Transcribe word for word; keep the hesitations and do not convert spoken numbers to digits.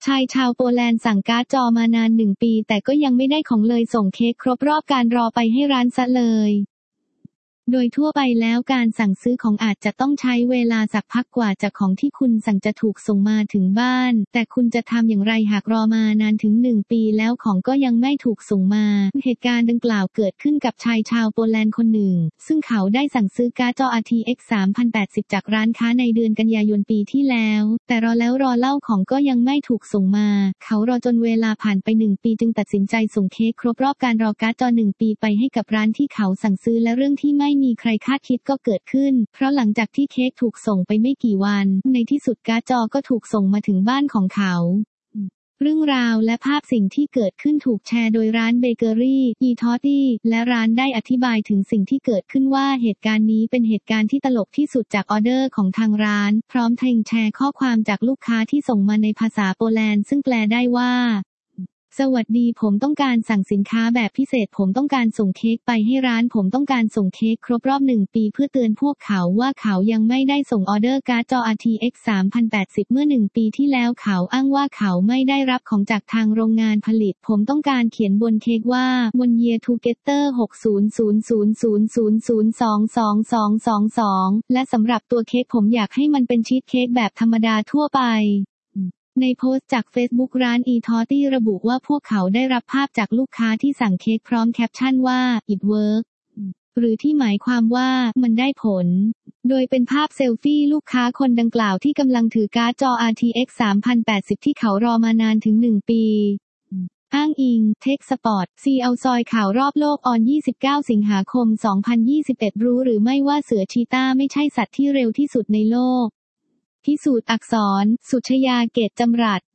ชายชาวโปแลนด์สั่งการ์ดจอมานานหนึ่งปีแต่ก็ยังไม่ได้ของเลยส่งเค้กครบรอบการรอไปให้ร้านซะเลยโดยทั่วไปแล้วการสั่งซื้อของอาจจะต้องใช้เวลาสักพักกว่าจะของที่คุณสั่งจะถูกส่งมาถึงบ้านแต่คุณจะทำอย่างไรหากรอมานานถึงหนึ่งปีแล้วของก็ยังไม่ถูกส่งมาเหตุการณ์ดังกล่าวเกิดขึ้นกับชายชาวโปแลนด์คนหนึ่งซึ่งเขาได้สั่งซื้อการ์ดจอ อาร์ ที เอ็กซ์ สามพันแปดสิบ จากร้านค้าในเดือนกันยายนปีที่แล้วแต่รอแล้วรอเล่าของก็ยังไม่ถูกส่งมาเขารอจนเวลาผ่านไปหนึ่งปีจึงตัดสินใจส่งเค้กครบรอบการรอการ์ดจอหนึ่งปีไปให้กับร้านที่เขาสั่งซื้อและเรื่องที่ไม่มีใครคาดคิดก็เกิดขึ้นเพราะหลังจากที่เค้กถูกส่งไปไม่กี่วันในที่สุดการ์ดจอก็ถูกส่งมาถึงบ้านของเขาเรื่องราวและภาพสิ่งที่เกิดขึ้นถูกแชร์โดยร้านเบเกอรี่อีทอตตี้และร้านได้อธิบายถึงสิ่งที่เกิดขึ้นว่าเหตุการณ์นี้เป็นเหตุการณ์ที่ตลกที่สุดจากออเดอร์ของทางร้านพร้อมทั้งแชร์ข้อความจากลูกค้าที่ส่งมาในภาษาโปแลนด์ซึ่งแปลได้ว่าสวัสดีผมต้องการสั่งสินค้าแบบพิเศษผมต้องการส่งเค้กไปให้ร้านผมต้องการส่งเค้กครบรอบหนึ่งปีเพื่อเตือนพวกเขาว่าเขายังไม่ได้ส่งออเดอร์การ์ดจอ อาร์ ที เอ็กซ์ สามพันแปดสิบ เมื่อหนึ่งปีที่แล้วเขาอ้างว่าเขาไม่ได้รับของจากทางโรงงานผลิตผมต้องการเขียนบนเค้กว่า One Year Together หก ศูนย์ ศูนย์ ศูนย์ ศูนย์ ศูนย์ ศูนย์ สอง สอง สอง สอง สองและสำหรับตัวเค้กผมอยากให้มันเป็นชีสเค้กแบบธรรมดาทั่วไปในโพสต์จาก Facebook ร้าน อี ทอตตี้ ระบุว่าพวกเขาได้รับภาพจากลูกค้าที่สั่งเค้กพร้อมแคปชั่นว่า It work หรือที่หมายความว่ามันได้ผลโดยเป็นภาพเซลฟี่ลูกค้าคนดังกล่าวที่กำลังถือการ์ดจอ อาร์ ที เอ็กซ์ สามพันแปดสิบ ที่เขารอมานานถึงหนึ่งปีอ้างอิง Tech Spot ซี เอาซอยข่าวรอบโลกออนยี่สิบเก้าสิงหาคมสองพันยี่สิบเอ็ดรู้หรือไม่ว่าเสือชีตาไม่ใช่สัตว์ที่เร็วที่สุดในโลกพิสูจน์อักษรสุชยาเกตจำรัด